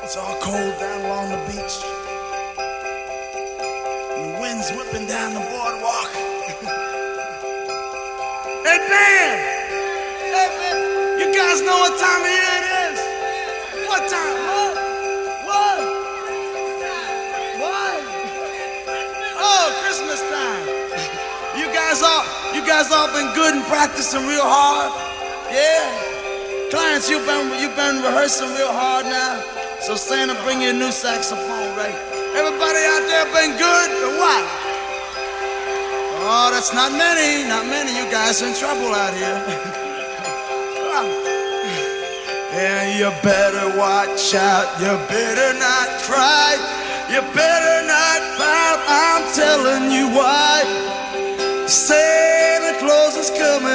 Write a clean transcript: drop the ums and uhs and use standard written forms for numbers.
It's all cold down along the beach. And the wind's whipping down the boardwalk. Hey, man! Hey, man! You guys know what time of year it is? What time? What? What? Oh, Christmas time. You guys all been good and practicing real hard? Yeah? Clients, you've been rehearsing real hard now. So Santa, bring you a new saxophone, right? Everybody out there been good or what? Oh, that's not many. You guys in trouble out here. And you better watch out. You better not cry. You better not pout. I'm telling you why. Santa Claus is coming.